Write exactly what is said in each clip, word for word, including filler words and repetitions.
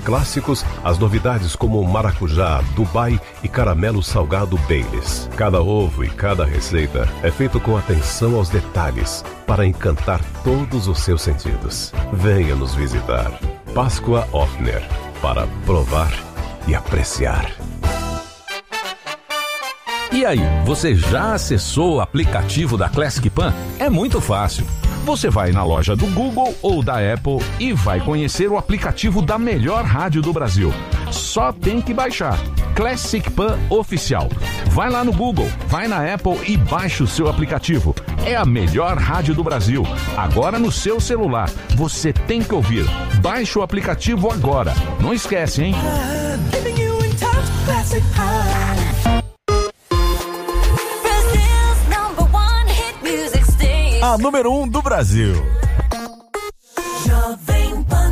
clássicos às novidades como maracujá, Dubai e caramelo salgado Baileys. Cada ovo e cada receita é feito com atenção aos detalhes para encantar todos os seus sentidos. Venha nos visitar. Páscoa Hofner, para provar e apreciar. E aí, você já acessou o aplicativo da Classic Pan? É muito fácil. Você vai na loja do Google ou da Apple e vai conhecer o aplicativo da melhor rádio do Brasil. Só tem que baixar. Classic Pan Oficial. Vai lá no Google, vai na Apple e baixa o seu aplicativo. É a melhor rádio do Brasil. Agora no seu celular. Você tem que ouvir. Baixe o aplicativo agora. Não esquece, hein? A número um do Brasil. Jovem Pan.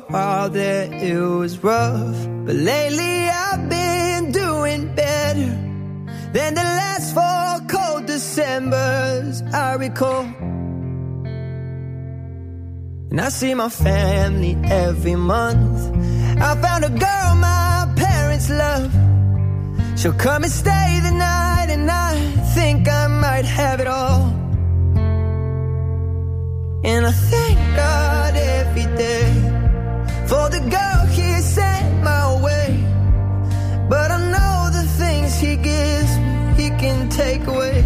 while there it was rough, but lately I've been doing better than the last four cold Decembers I recall. And I see my family every month. I found a girl my parents love. She'll come and stay the night, and I think I might have it all. And I thank God every day for the girl he sent my way. But I know the things he gives me, he can take away.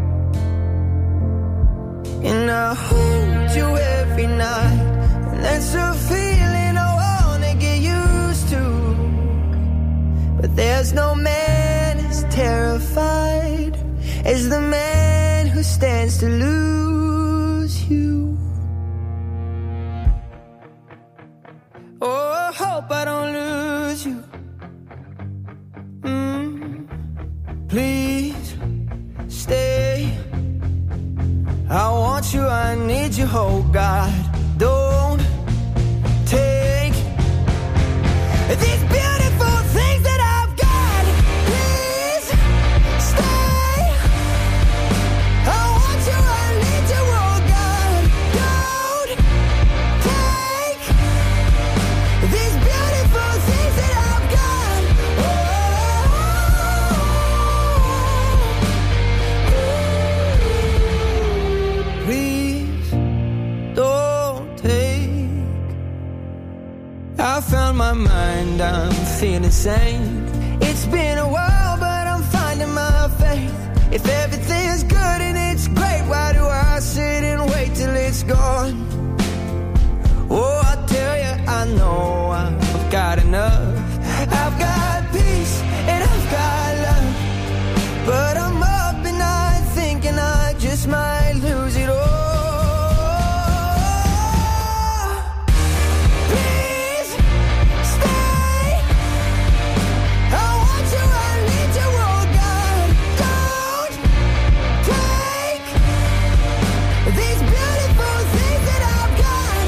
And I hold you every night, and that's a feeling I wanna get used to. But there's no man as terrified as the man who stands to lose you. Oh, I hope I don't lose you. Mm, please stay. I want you, I need you, oh God. Don't take these beautiful things that I've got. Please stay. I want you, I need you, oh God. Don't take these beautiful things that I've got. Oh, please don't take. I found my mind, I'm feeling sane. It's been a while, but I'm finding my faith. If everything's good and it's great, why do I sit and wait till it's gone? Oh, I tell you, I know I've got enough. I've got peace and I've got love. But I'm up at night thinking I just might lose it all. Please stay. I want you, I need you, oh God. Don't take these beautiful things that I've got.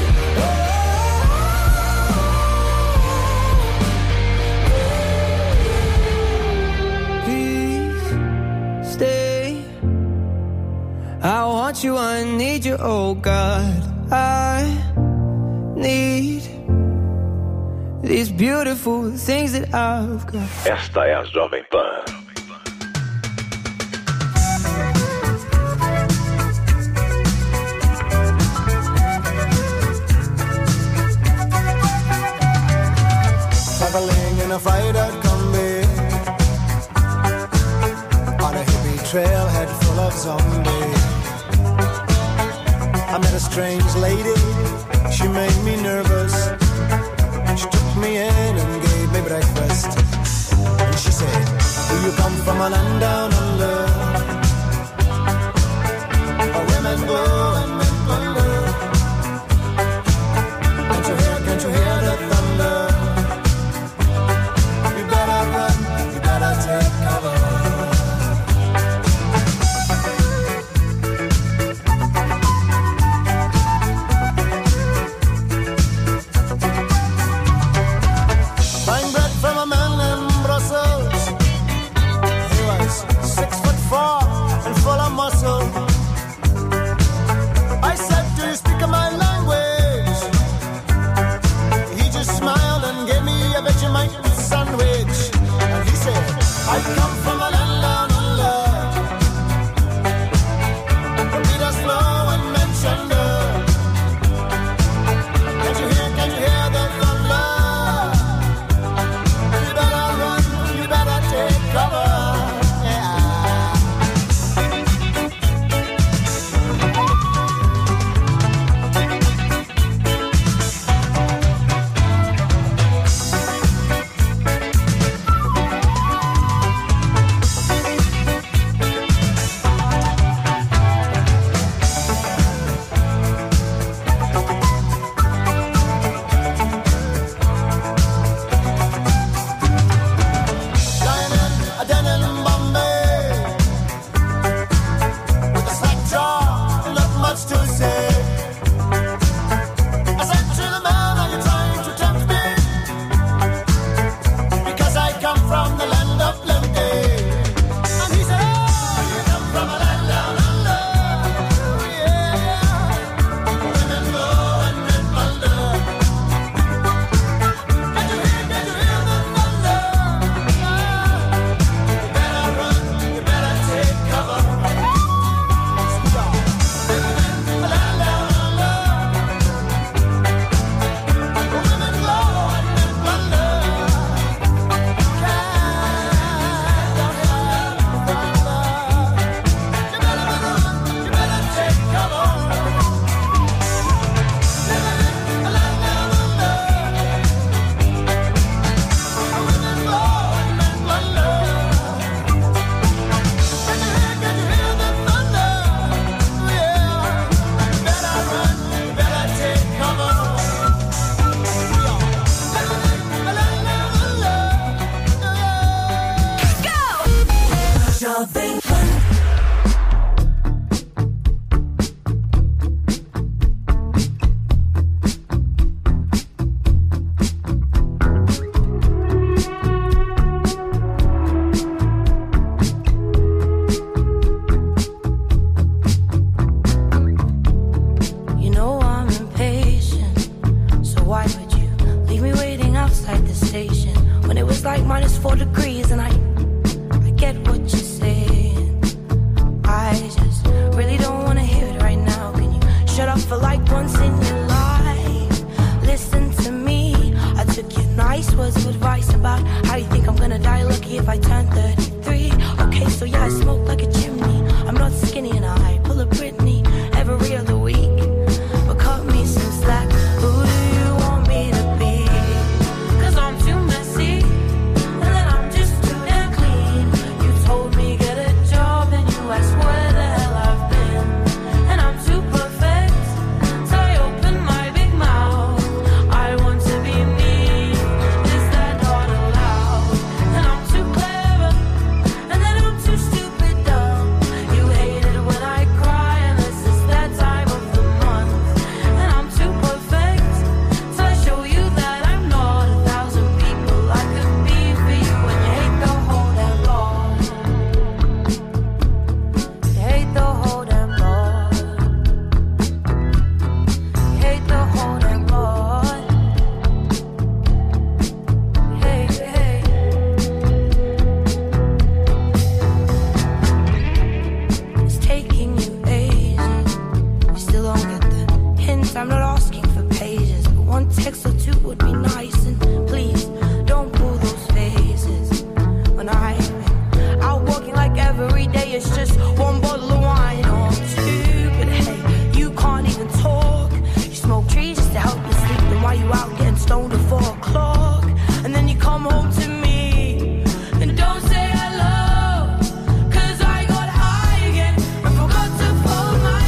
Oh, please stay. I want you, I need you, oh God. I need these beautiful things that I've got. Esta é a Jovem Pan. Traveling in a fried-out combi on a hippie trailhead full of zombies. I met a strange lady, she made me nervous. She took me in and gave me breakfast. And she said, do you come from a land down under, where women go and men wonder? Can't you hear, can't you hear the thunder? You better run, you better take cover. lucky if I turn thirty-three. Okay, so yeah, I smoke like a chimney. I'm not skinny and I pull a Britney every other week. But cut me some slack. Who do you want me to be? Cause I'm too messy, and then I'm just too damn clean. You told me get a job, and you asked where the hell I've been. And I'm too perfect, so I open my big mouth. I want to be me, is that not allowed? And I'm too clever, and then I'm too stupid dumb. You hate it when I cry, and this is that time of the month. And I'm too perfect, so I show you that I'm not a thousand people I could be for you. And you hate the whole damn lot. You hate the whole damn lot. You hate the whole damn lot. Hey, hey. It's taking you ages. You still don't get the hint. I'm not asking for pages, but one text or two would be nice. And please don't pull those faces when I'm out walking like every day. It's just one bottle of wine or two. But hey, you can't even talk. You smoke trees just to help you sleep. Then why you out getting stoned at four o'clock? And then you come home to me and don't say hello. Cause I got high again and forgot to fold my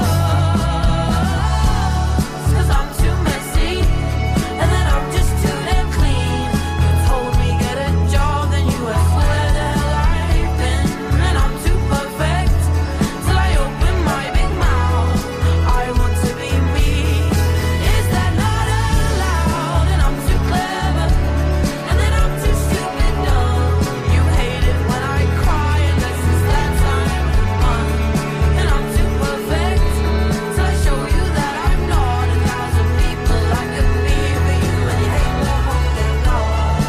clothes. Cause I'm too messy, and then I'm just too damn clean. You told me get a job, then you asked where the hell I've been. And I'm too perfect, till I open my big mouth. I want to be me, is that not allowed? And I'm too clever, and then I'm too stupid dumb. You hate it when I cry, and this is that time of month. And I'm too perfect, till I show you that I'm not a thousand people I could be for you. And you hate the whole damn lot.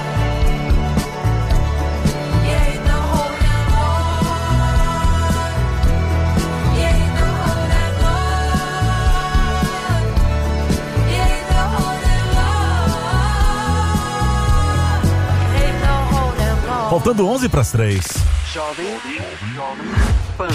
You hate the whole damn lot. You hate the whole damn lot. You hate the whole damn lot. You hate the whole damn lot. Faltando onze para as três. Jovem Pan.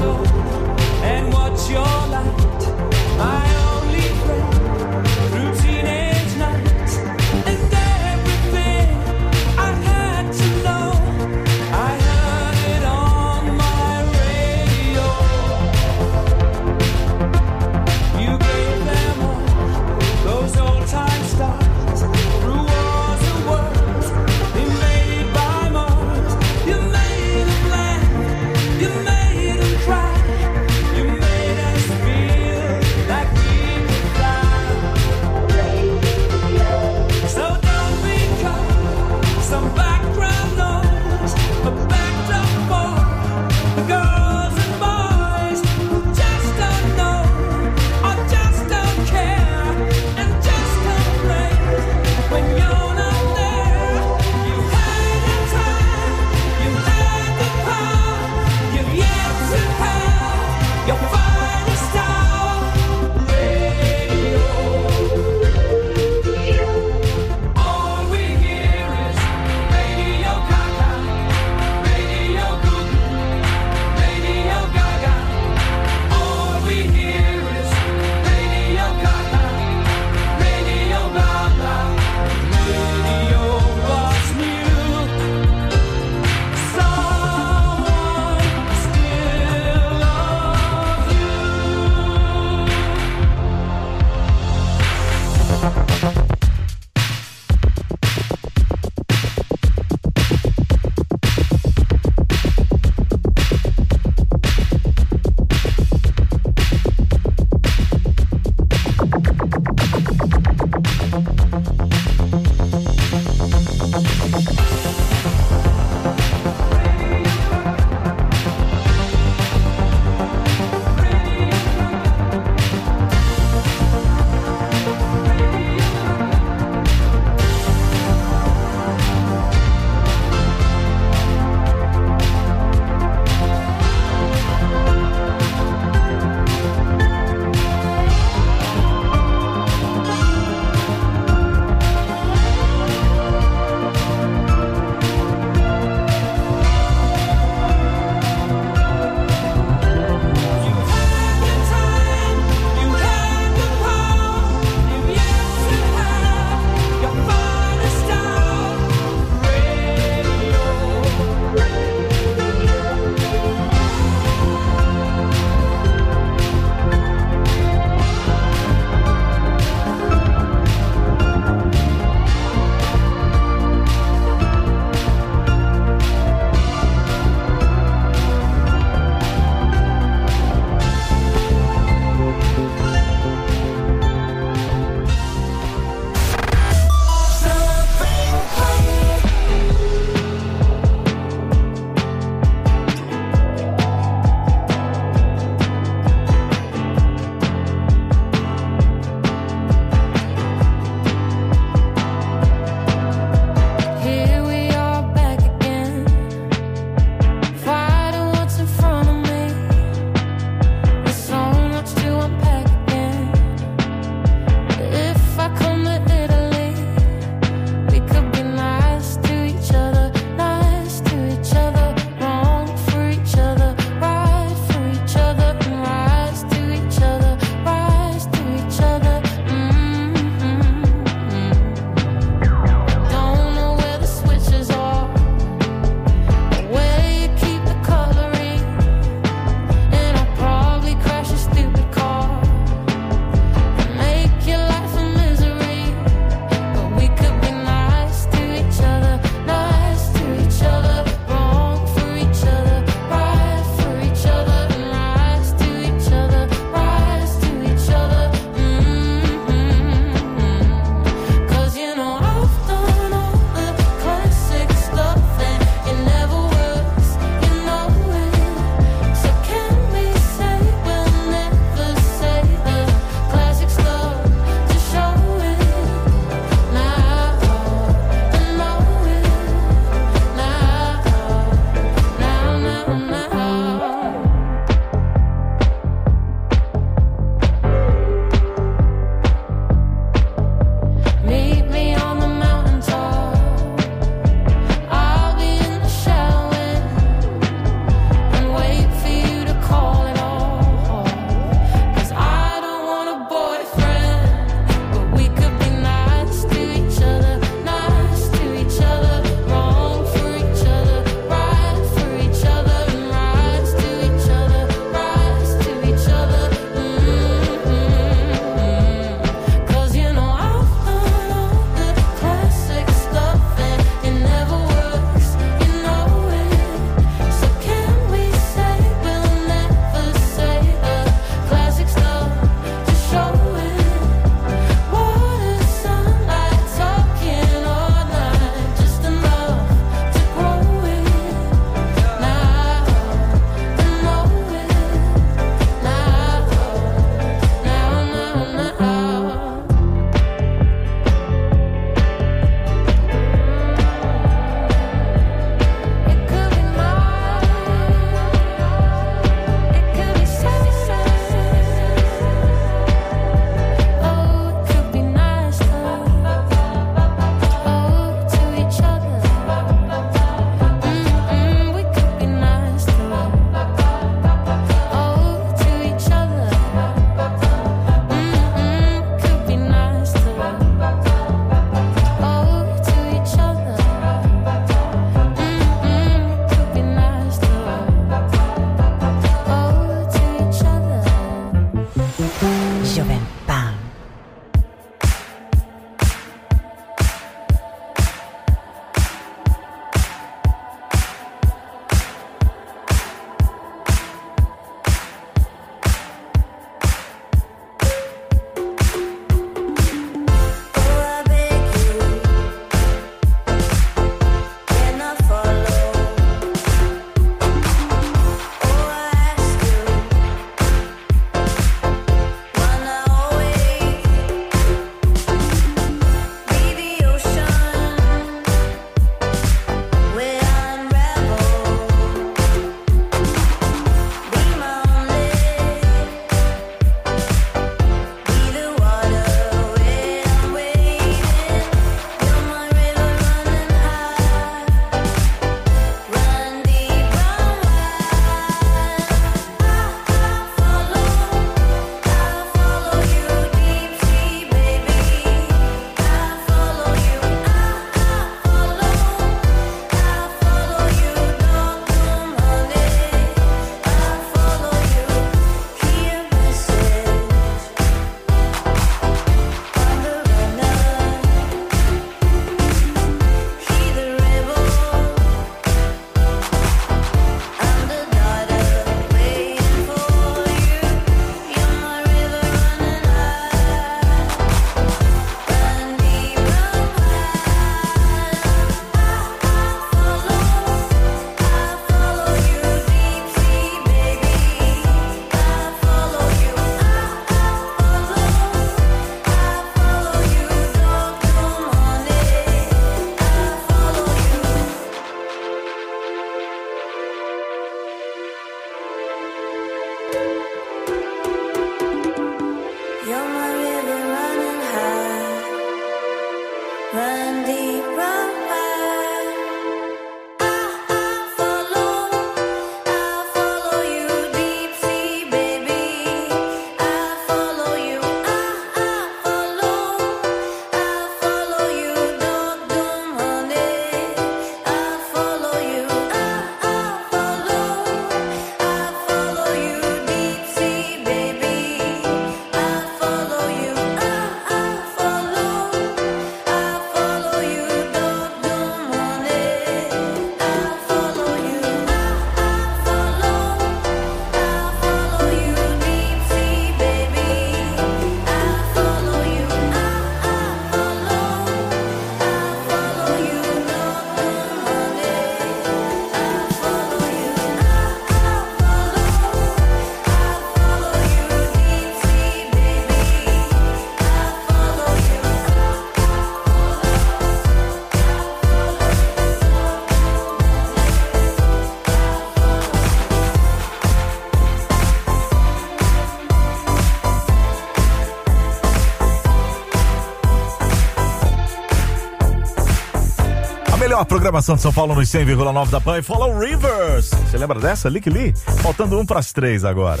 Melhor programação de São Paulo nos cem vírgula nove da Pan e Follow Rivers. Você lembra dessa? Lick Lee? Faltando um para as três agora.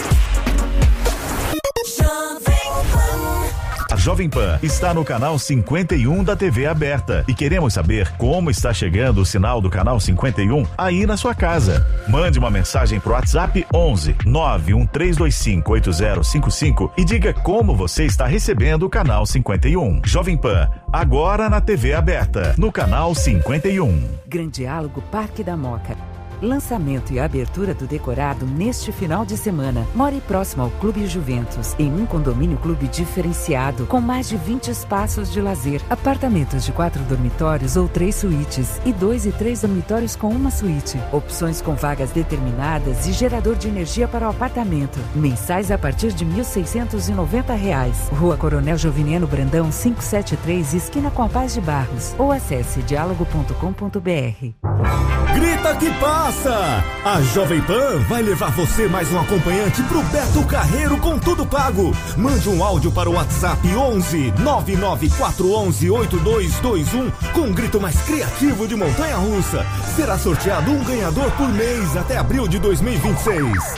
A Jovem Pan está no canal cinquenta e um da T V aberta e queremos saber como está chegando o sinal do canal cinquenta e um aí na sua casa. Mande uma mensagem pro WhatsApp onze nove um três dois cinco oito zero cinco cinco e diga como você está recebendo o canal cinquenta e um. Jovem Pan, agora na T V aberta, no canal cinquenta e um. Grande Diálogo Parque da Moca. Lançamento e abertura do decorado neste final de semana. More próximo ao Clube Juventus, em um condomínio clube diferenciado, com mais de vinte espaços de lazer, apartamentos de quatro dormitórios ou três suítes, e dois e três dormitórios com uma suíte. Opções com vagas determinadas e gerador de energia para o apartamento. Mensais a partir de mil seiscentos e noventa reais. Rua Coronel Joviniano Brandão, quinhentos e setenta e três, esquina com a Paz de Barros. Ou acesse diálogo ponto com ponto br. Grita que passa! A Jovem Pan vai levar você mais um acompanhante pro Beto Carreiro com tudo pago. Mande um áudio para o WhatsApp onze nove nove quatro um um oito dois dois um com um grito mais criativo de montanha-russa. Será sorteado um ganhador por mês até abril de dois mil e vinte e seis.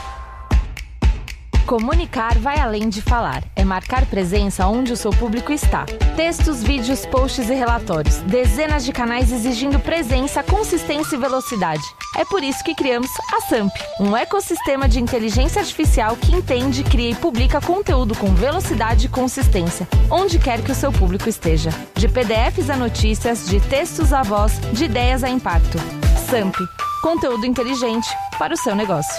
Comunicar vai além de falar. É marcar presença onde o seu público está. Textos, vídeos, posts e relatórios. Dezenas de canais exigindo presença, consistência e velocidade. É por isso que criamos a Samp, um ecossistema de inteligência artificial que entende, cria e publica conteúdo com velocidade e consistência, onde quer que o seu público esteja. De P D Fs a notícias, de textos a voz, de ideias a impacto. Samp, conteúdo inteligente para o seu negócio.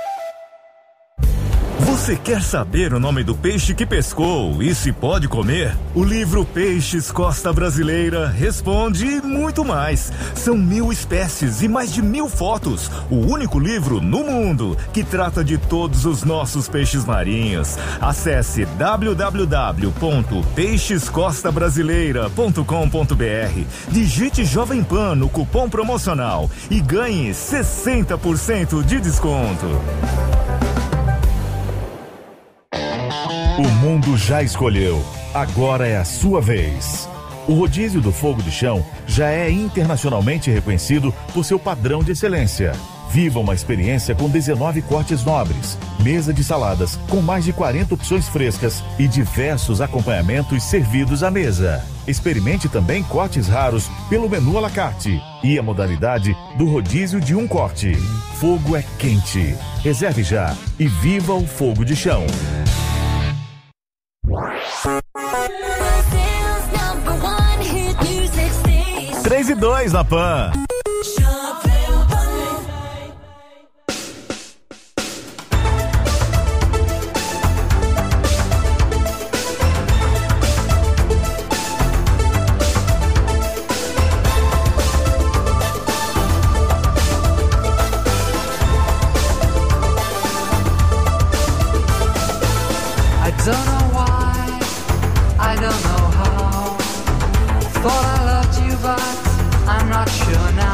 Você quer saber o nome do peixe que pescou e se pode comer? O livro Peixes Costa Brasileira responde e muito mais. São mil espécies e mais de mil fotos. O único livro no mundo que trata de todos os nossos peixes marinhos. Acesse w w w ponto peixes costa brasileira ponto com ponto br. Digite Jovem Pan no cupom promocional e ganhe sessenta por cento de desconto. O mundo já escolheu, agora é a sua vez. O rodízio do fogo de chão já é internacionalmente reconhecido por seu padrão de excelência. Viva uma experiência com dezenove cortes nobres, mesa de saladas com mais de quarenta opções frescas e diversos acompanhamentos servidos à mesa. Experimente também cortes raros pelo menu à la carte e a modalidade do rodízio de um corte. Fogo é quente. Reserve já e viva o fogo de chão. três e dois na Pan. I don't know why, I don't know how. Thought I loved you, but I'm not sure now.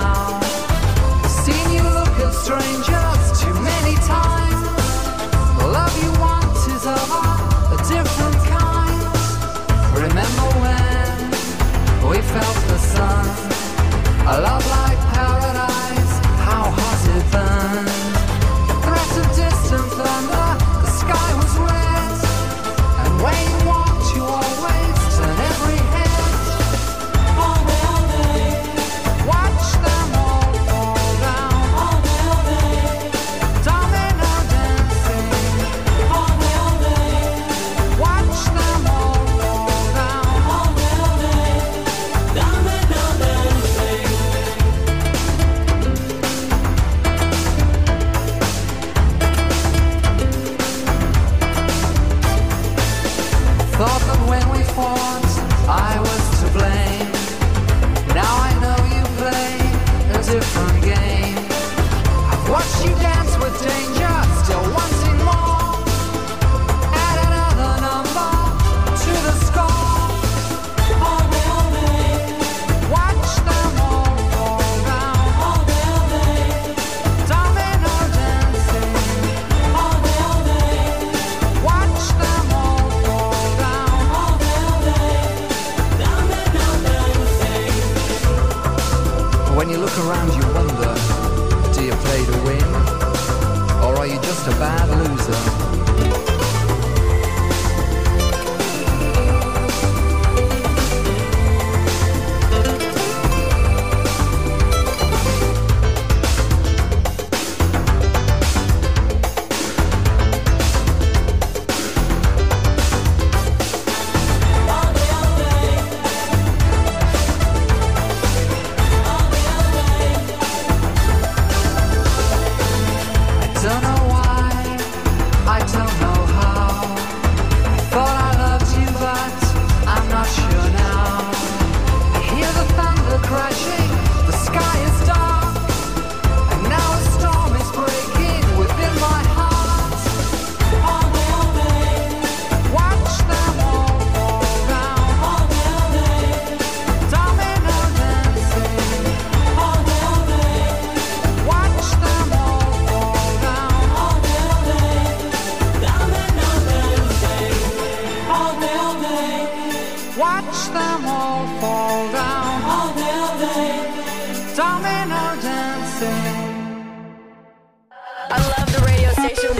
love the radio station.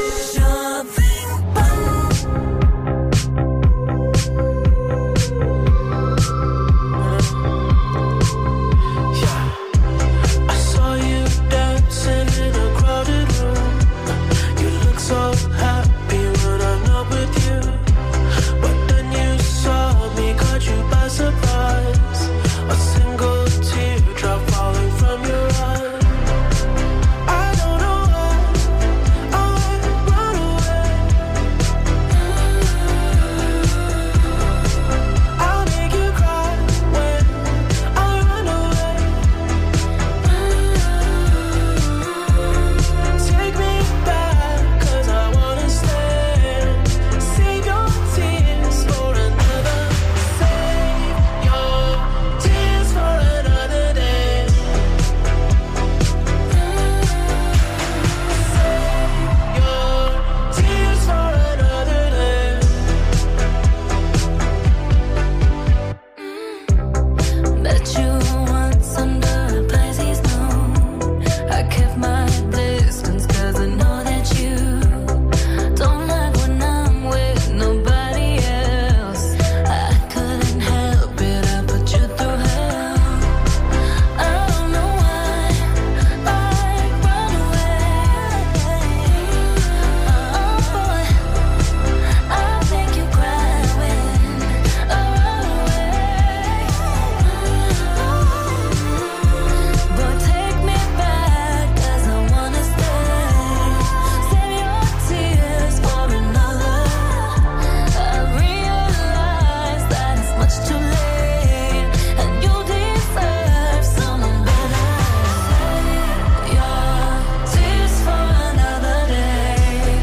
I saw you dancing in a crowded room. You look so happy when I'm not with you. But then you saw me, caught you by surprise. A single teardrop falling from your eye. I don't know why I run away. I'll make you cry when I run away. Take me back, cause I wanna stay. Save your tears for another. Save your tears for another day. Save your tears for another day. Met you once under a Pisces moon. I kept my distance cause I know that you don't like when I'm with nobody else. I couldn't help it, I put you through hell. I don't know why I run away. Oh boy, I'll make you cry when I run away. But take me back, cause I wanna stay. Save your tears for another. I realize that it's much too late, and you deserve someone better. Save your tears for another day.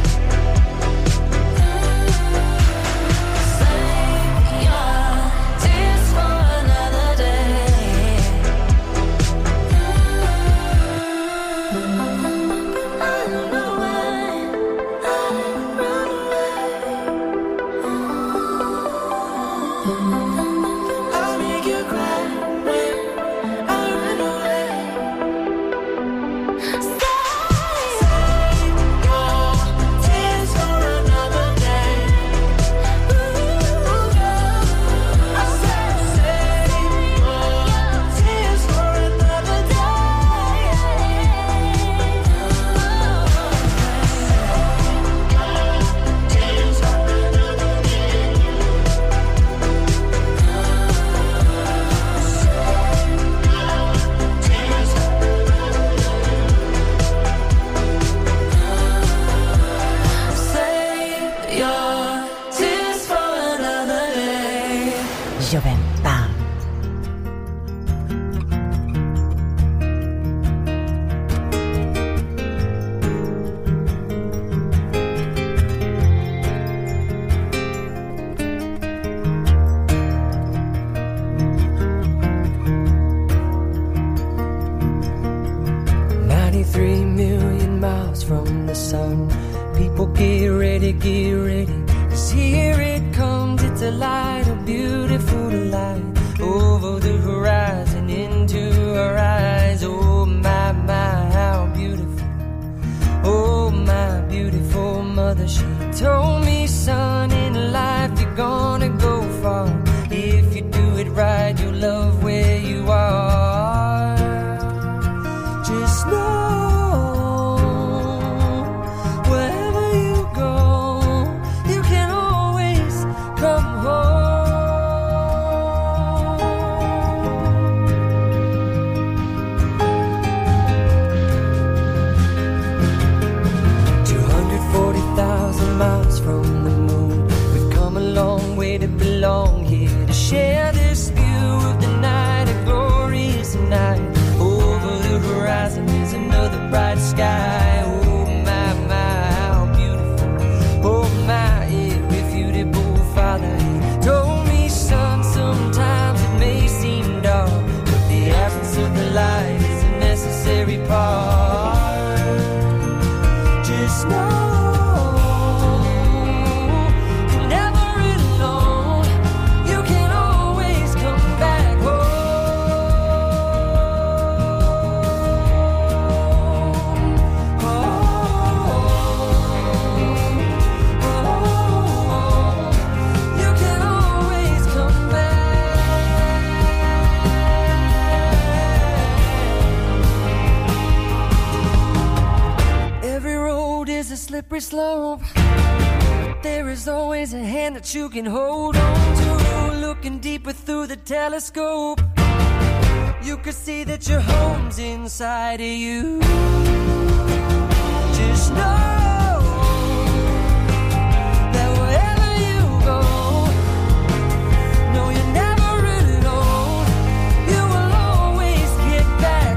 Save your tears for another day. I don't know why I run away. I'll make you cry when I run away. Save your tears for another day. I said save your tears for another day. Tears for another day. Save your tears for another day. Joventà. ninety-three million miles from the sun. People get ready, get ready. Cause here it comes, it's a light, a beautiful light. Over the horizon, into our eyes. Oh my, my, how beautiful. Oh my beautiful mother, she told me, son, in life you're gonna go far. If you do it right, you'll love where you are. Just know, wherever you go, you can always come home. two hundred forty thousand miles from the moon, we've come a long way to belong here, to share this view of the night, a glorious night. Over the horizon is another bright sky. Oh my, my, how beautiful. Oh my, irrefutable father, he told me, son, sometimes it may seem dark, but the absence of the light is a necessary part. Just know oh, is a slippery slope. There is always a hand that you can hold on to. Looking deeper through the telescope, you can see that your home's inside of you. Just know that wherever you go, no, you're never really alone. You will always get back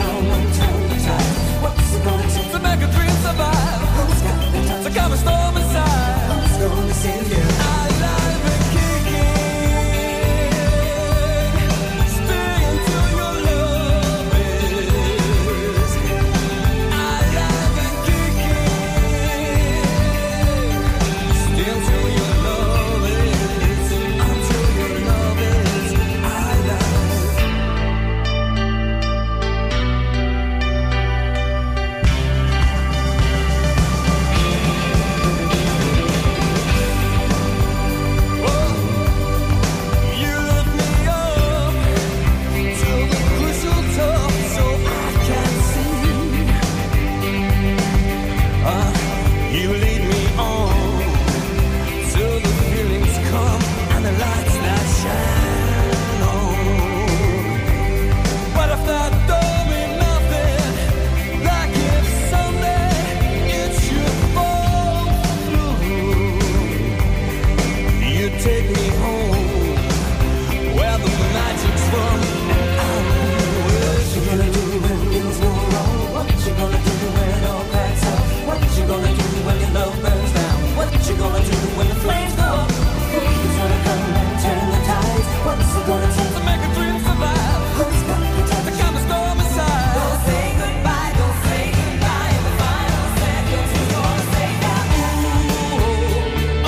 come and turn the tide? What's it gonna take to make a dream survive? Who's got the time to calm a storm inside? Who's gonna save you? Alive and kicking, stay until your love is. Alive and kicking, stay until your love is. Until your love is alive. You lift me up till the crystal top, so I can see. Ah, you lead me on till the feelings come and the lights that shine on. But if that don't mean nothing, like if someday it should fall through, you take me home where the magic's from. What you gonna do when things go wrong? What you gonna do when it all cracks up? What you gonna do when your love burns down? What you gonna do when the flames go up? Who's gonna come and turn the tides? What's it gonna take To make a dream survive, Who's got the to time? calm the storm inside. Don't say goodbye, don't say goodbye. In the final seconds, who's gonna say that? Oh,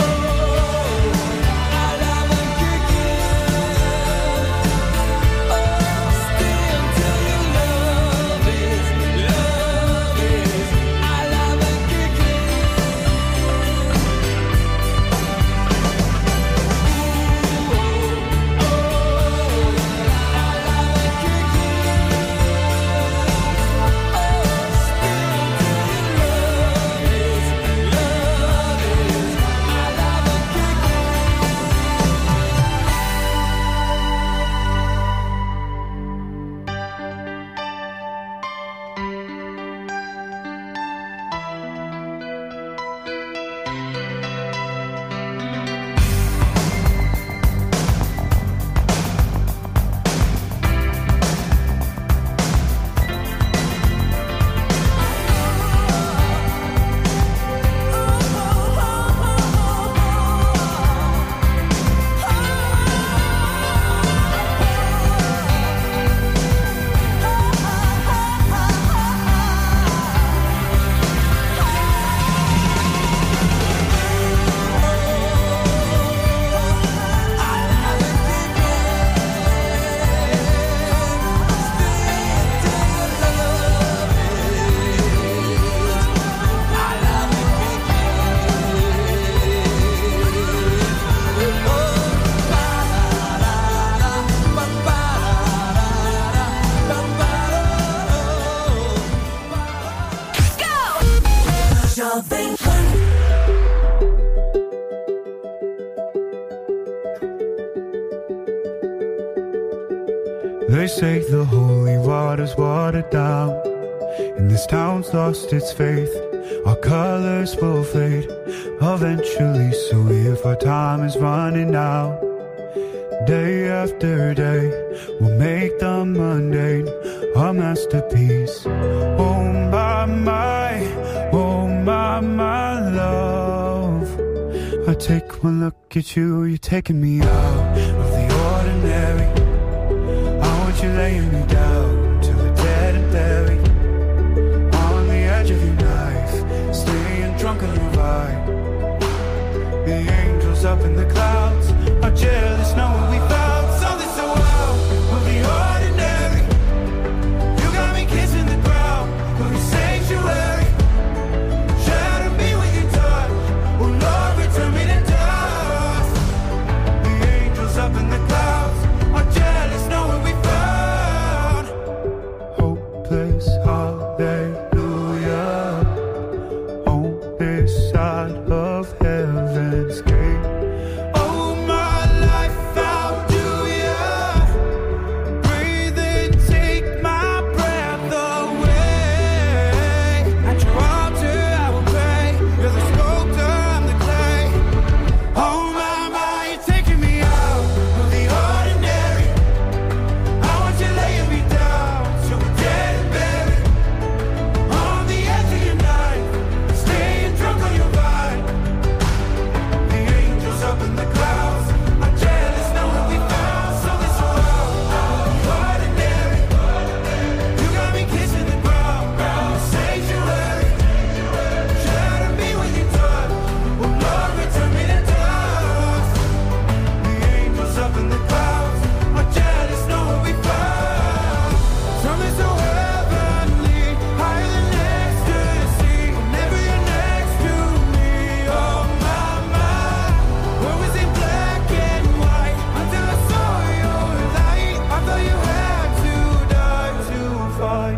alive and kicking. Oh, stay until your love is, love is alive and kicking. They say the holy water's watered down, and this town's lost its faith. Our colors will fade eventually, so if our time is running out, day after day, we'll make the mundane our masterpiece. Oh my, my, oh my, my love, I take one look at you, you're taking me out of the ordinary. You're laying me down till we're dead and buried on the edge of your knife, staying drunk on your vibe. The angels up in the clouds are jealous knowing we found something so out of the ordinary. You got me kissing the ground of your sanctuary. Shatter me with your touch, oh Lord, return me to dust. The angels up in the clouds are jealous knowing we found hopeless hallelujah on this side of heaven's gate. Oh, my life found you, yeah. Breathe in, take my breath away. At your altar I will pray. You're the sculptor, I'm the clay. Oh my, my, you're taking me out of the ordinary. I want you laying me down till we're dead and buried.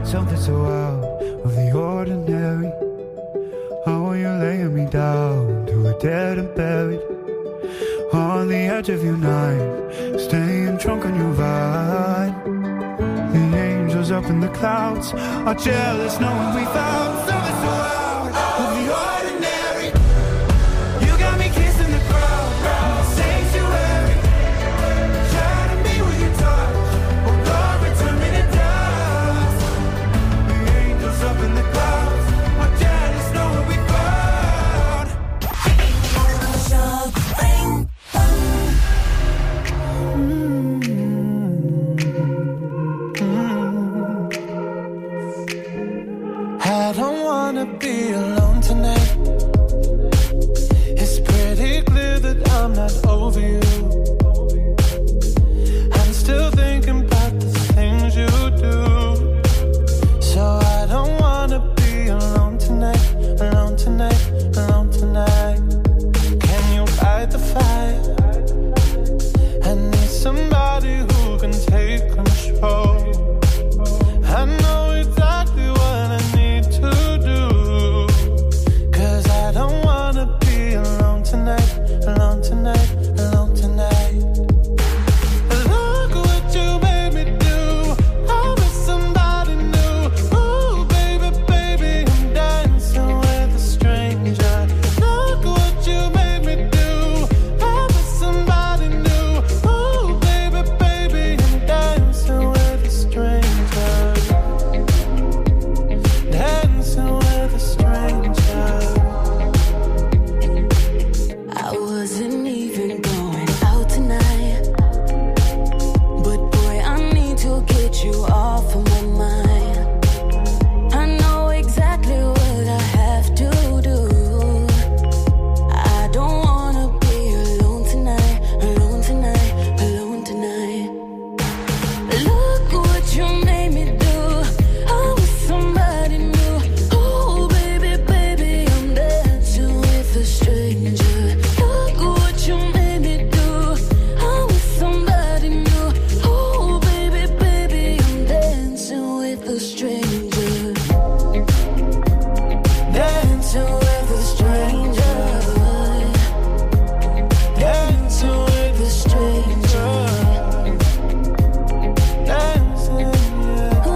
something so out of the ordinary. Oh, you're laying me down to a dead and buried on the edge of your night, staying drunk on your vine. The angels up in the clouds are jealous knowing we found something so out of the ordinary. You got me kissing the crowd, sanctuary. Shatter me with your touch, oh Lord, return me to dust. The angels up in the clouds are jealous knowing we found. I don't wanna be alone tonight. It's pretty clear that I'm not over you. I'm still thinking about the things you do. So I don't wanna be alone tonight, alone tonight, alone tonight. Can you fight the fire? I need somebody who can take control. I know exactly what I need to do, 'cause I don't wanna be alone tonight, alone tonight, alone tonight. Look what you made me do. I'm with somebody new. Ooh, baby, baby, I'm dancing with a stranger. Look what you made me do. I'm with somebody new. Ooh, baby, baby, I'm dancing with a stranger. Dancing with a stranger. I wasn't even going out tonight, but boy, I need to get you off of my mind. I know exactly what I have to do. I don't wanna be alone tonight, alone tonight, alone tonight. Look what you made me do. I'm with somebody new. Oh, baby, baby, I'm dancing with a stranger. Look what you made me do. I'm with somebody new. Oh, baby, baby, I'm dancing with a stranger. Dancing with a stranger. Dancing with a stranger. Dancing, yeah.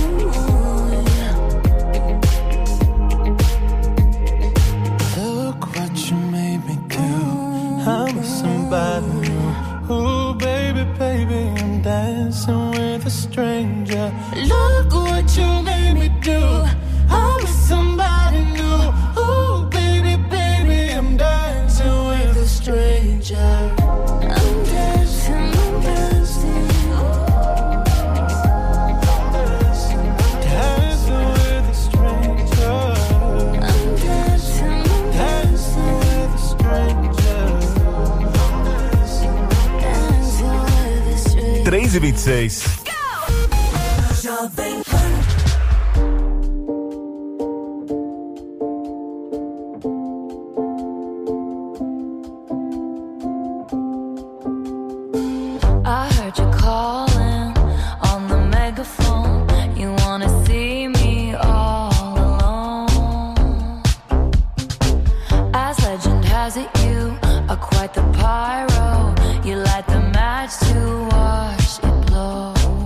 Look what you made me do. I'm with somebody new. Ooh, baby, baby, I'm dancing with a stranger. Look what you made me do. I'm with somebody new. Ooh, baby, baby, I'm dancing with a stranger. I'm dancing, I'm dancing. Dancing with a stranger. I'm dancing, I'm Dancing with a stranger. dancing with a stranger. três e vinte e seis. Jovem Pan. I heard you calling on the megaphone. You wanna see me all alone. As legend has it, you are quite the pyro. You light the match to watch it blow.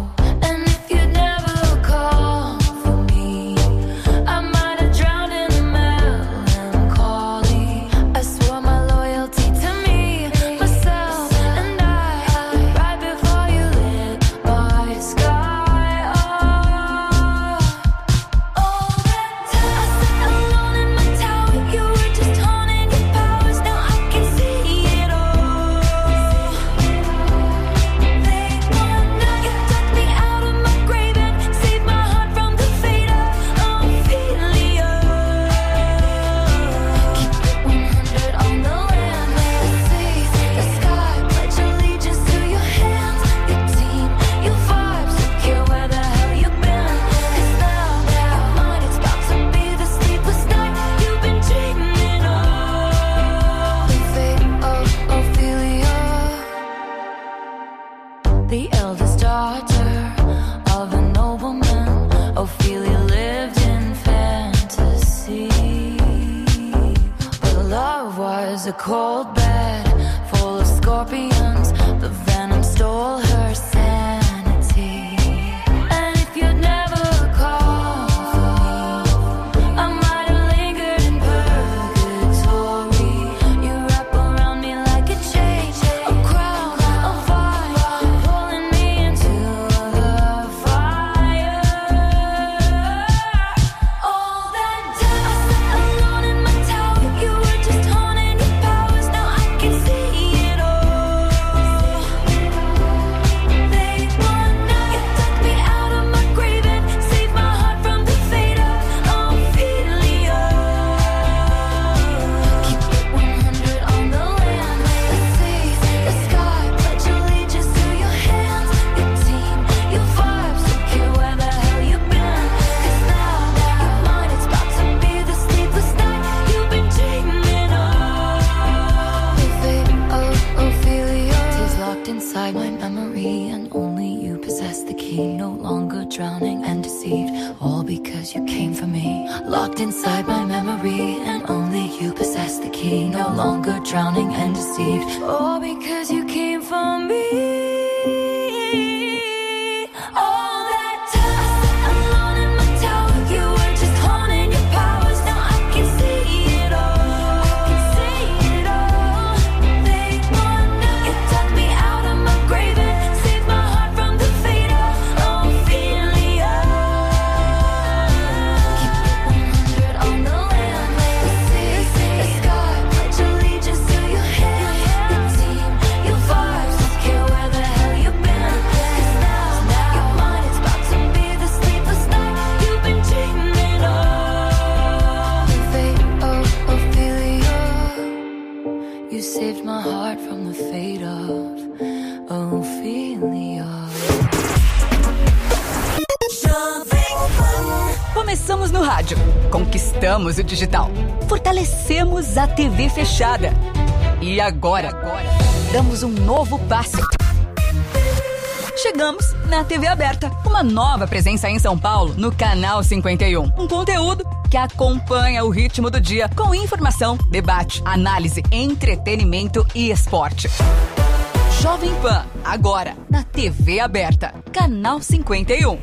was a cold bed full of scorpions. The venom stole her sanity. And if you'd never called for me, I might have lingered in purgatory. You wrap around me like a chain, a crown, a fire, pulling me into the fire. All that time I sat alone in my tower. You were just honing your powers. Now I can see it all. They want now. You took me out of my grave and saved my heart from the fate of Ophelia. Keep it one hundred on the land, the sea, the sky. Pledge allegiance to your hands, your team, your vibes. Don't care where the hell you've been. 'Cause now, now, mine, it's about to be the sleepless night you've been dreaming of. The fate of Ophelia is locked inside my memory, and only you possess the key. No longer drowning and deceived, all because you came for me. Locked inside my memory, and only you possess the key. No longer drowning and deceived, all because you came for me. All that time I sat alone in my tower. You were just honing your powers. Now I can see it all. I can see it all. They want now. You took me out of my grave and saved my heart from the fate of Ophelia. Keep it one hundred on the land, the sea, the sky. Pledge allegiance to your hands, your team, your vibes. Don't care where the hell you've been. 'Cause now, now, you're mine. It's about to be the sleepless night you've been dreaming of. The fate of Ophelia. You saved my heart from the fate of Ophelia. Começamos no rádio, conquistamos o digital, fortalecemos a T V fechada. E agora, damos um novo passo. Chegamos na T V aberta, uma nova presença em São Paulo, no Canal cinquenta e um. Um conteúdo que acompanha o ritmo do dia, com informação, debate, análise, entretenimento e esporte. Jovem Pan, agora na T V aberta, Canal cinquenta e um.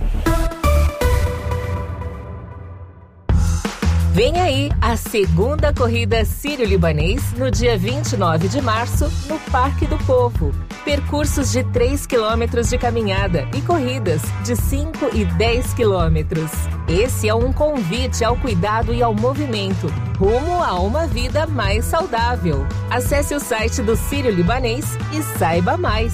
Vem aí a segunda corrida Sírio-Libanês no dia vinte e nove de março, no Parque do Povo. Percursos de três quilômetros de caminhada e corridas de cinco e dez quilômetros. Esse é um convite ao cuidado e ao movimento, rumo a uma vida mais saudável. Acesse o site do Sírio-Libanês e saiba mais.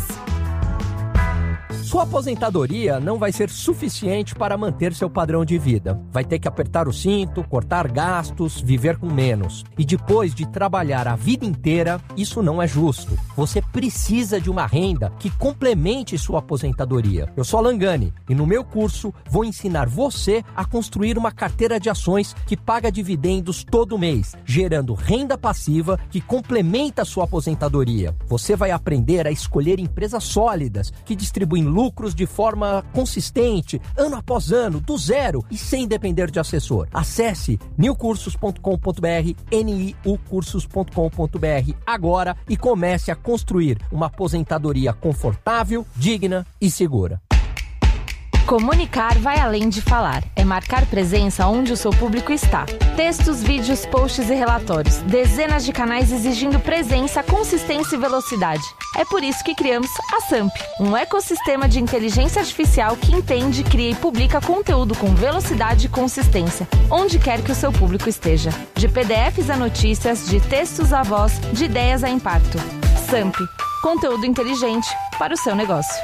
Sua aposentadoria não vai ser suficiente para manter seu padrão de vida. Vai ter que apertar o cinto, cortar gastos, viver com menos. E depois de trabalhar a vida inteira, isso não é justo. Você precisa de uma renda que complemente sua aposentadoria. Eu sou Alan Gani e no meu curso vou ensinar você a construir uma carteira de ações que paga dividendos todo mês, gerando renda passiva que complementa sua aposentadoria. Você vai aprender a escolher empresas sólidas que distribuem lucros lucros de forma consistente, ano após ano, do zero e sem depender de assessor. Acesse new cursos ponto com ponto b r, N I U cursos ponto com ponto b r agora e comece a construir uma aposentadoria confortável, digna e segura. Comunicar vai além de falar. É marcar presença onde o seu público está. Textos, vídeos, posts e relatórios. Dezenas de canais exigindo presença, consistência e velocidade. É por isso que criamos a Samp, um ecossistema de inteligência artificial que entende, cria e publica conteúdo com velocidade e consistência, onde quer que o seu público esteja. De P D Fs a notícias, de textos a voz, de ideias a impacto. Samp, conteúdo inteligente para o seu negócio.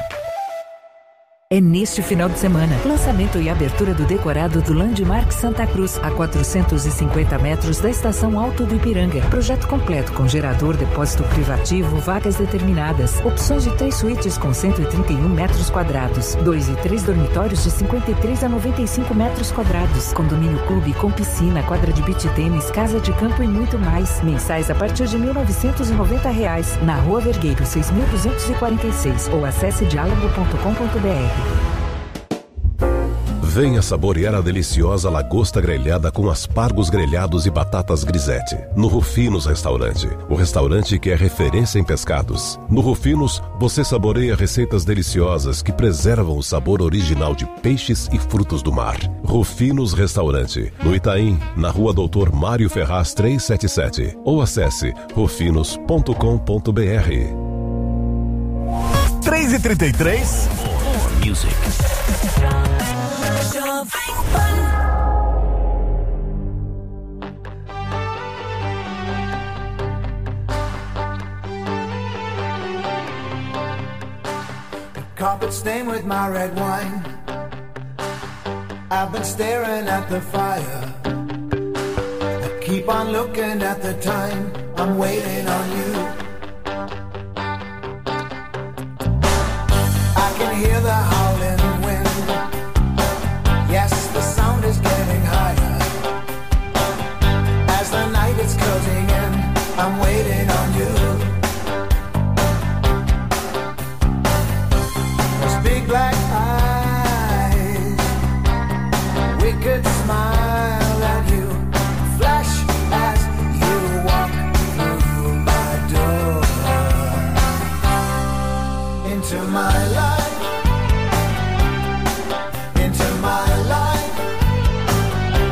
É neste final de semana. Lançamento e abertura do decorado do Landmark Santa Cruz, a quatrocentos e cinquenta metros da estação Alto do Ipiranga. Projeto completo com gerador, depósito privativo, vagas determinadas. Opções de três suítes com cento e trinta e um metros quadrados. Dois e três dormitórios de cinquenta e três a noventa e cinco metros quadrados. Condomínio clube com piscina, quadra de beach tênis, casa de campo e muito mais. Mensais a partir de mil novecentos e noventa reais. Na Rua Vergueiro, seis mil duzentos e quarenta e seis. Ou acesse diálogo ponto com ponto b r. Venha saborear a deliciosa lagosta grelhada com aspargos grelhados e batatas grisete. No Rufinos Restaurante, o restaurante que é referência em pescados. No Rufinos, você saboreia receitas deliciosas que preservam o sabor original de peixes e frutos do mar. Rufinos Restaurante, no Itaim, na rua Doutor Mário Ferraz trezentos e setenta e sete. Ou acesse rufinos ponto com ponto b r. três e trinta e três. More music. Carpet stained with my red wine. I've been staring at the fire. I keep on looking at the time. I'm waiting on you. I can hear the howling wind. Yes, the sound is getting higher. As the night is closing in, I'm waiting on you. Big black eyes, wicked smile at you.